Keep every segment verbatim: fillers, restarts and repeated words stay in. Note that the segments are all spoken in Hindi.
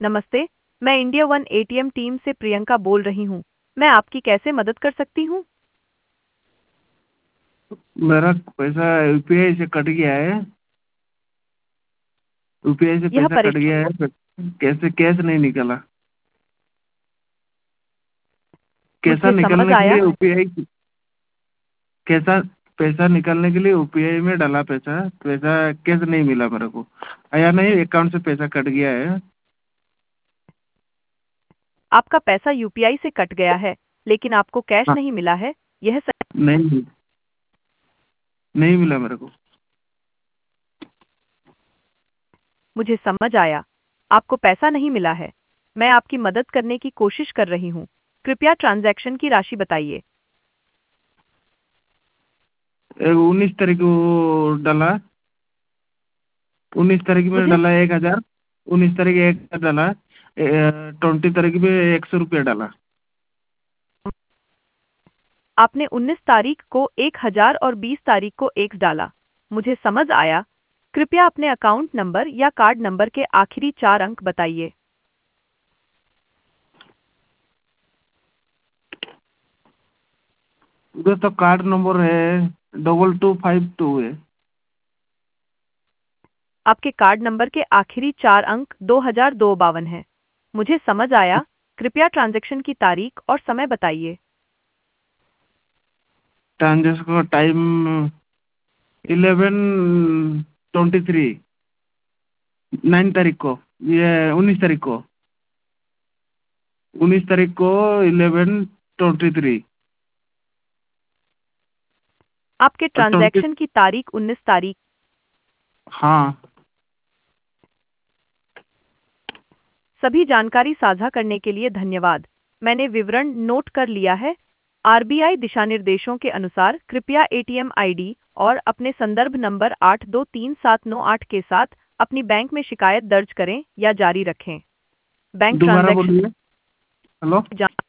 नमस्ते, मैं इंडिया वन एटीएम टीम से प्रियंका बोल रही हूँ। मैं आपकी कैसे मदद कर सकती हूँ? मेरा पैसा यूपीआई से कट गया है। यूपीआई से यह पैसा कट परेशान गया है, पर कैसे कैश नहीं निकला। कैसा मुझे समझ निकलने के लिए आया। यूपीआई कैसा पैसा निकालने के लिए यूपीआई में डाला पैसा पैसा कैश नहीं मिला मेरे को। आया नहीं, अकाउंट से पैसा कट गया है। आपका पैसा यूपीआई से कट गया है, लेकिन आपको कैश हाँ, नहीं मिला है। यह सही। नहीं नहीं मिला मेरे को। मुझे समझ आया। आपको पैसा नहीं मिला है। मैं आपकी मदद करने की कोशिश कर रही हूँ। कृपया ट्रांजैक्शन की राशि बताइए। उन्नीस तारीख को डाला। उन्नीस तारीख में मुझे डाला एक हजार। उन्नीस तारीख एक हजार डाला। ट्वेंटी तारीख में एक सौ रुपया डाला। आपने उन्नीस तारीख को एक हजार और बीस तारीख को एक डाला। मुझे समझ आया। कृपया अपने अकाउंट नंबर या कार्ड नंबर के आखिरी चार अंक बताइए। उधर तो कार्ड नंबर है डबल टू फाइव टू है। आपके कार्ड नंबर के आखिरी चार अंक दो हजार दो बावन है। मुझे समझ आया। कृपया ट्रांजैक्शन की तारीख और समय बताइए। ट्रांजेक्शन का time eleven twenty three. Nine तारीख को, ये उन्नीस तारीख को। उन्नीस तारीख को इलेवन ट्वेंटी थ्री। आपके और ट्वेंटी। ट्रांजैक्शन की तारीख उन्नीस तारीख। हाँ। सभी जानकारी साझा करने के लिए धन्यवाद। मैंने विवरण नोट कर लिया है। आरबीआई दिशानिर्देशों के अनुसार कृपया एटीएम आईडी और अपने संदर्भ नंबर आठ दो तीन सात नौ आठ के साथ अपनी बैंक में शिकायत दर्ज करें या जारी रखें। बैंक दोबारा ट्रांजैक्शन बोलिए। हेलो। जांच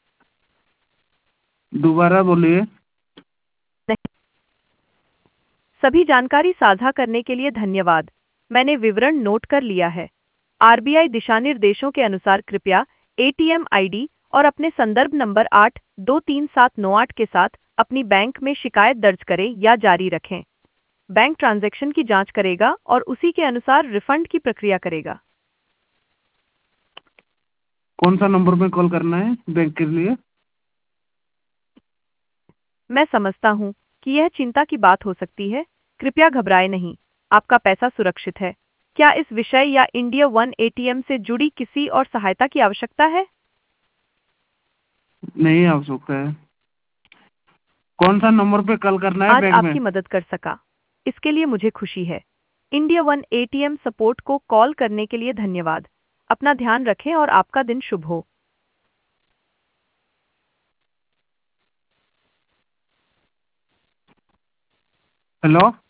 दोबारा बोलिए। नहीं। सभी जानकारी साझा करने के लिए धन्यवाद। मैंने विवरण नोट कर लिया है। आरबीआई दिशानिर्देशों के अनुसार कृपया एटीएम आईडी और अपने संदर्भ नंबर आठ दो तीन सात नौ आठ के साथ अपनी बैंक में शिकायत दर्ज करें या जारी रखें। बैंक ट्रांजैक्शन की जांच करेगा और उसी के अनुसार रिफंड की प्रक्रिया करेगा। कौन सा नंबर में कॉल करना है बैंक के लिए? मैं समझता हूँ कि यह चिंता की बात हो सकती है। कृपया घबराएं नहीं। आपका पैसा सुरक्षित है। क्या इस विषय या इंडिया वन एटीएम से जुड़ी किसी और सहायता की आवश्यकता है? नहीं आवश्यकता है। कौन सा नंबर पे कॉल करना है आज बैंक में? आपकी मदद कर सका, इसके लिए मुझे खुशी है। इंडिया वन एटीएम सपोर्ट को कॉल करने के लिए धन्यवाद। अपना ध्यान रखें और आपका दिन शुभ हो। हेलो।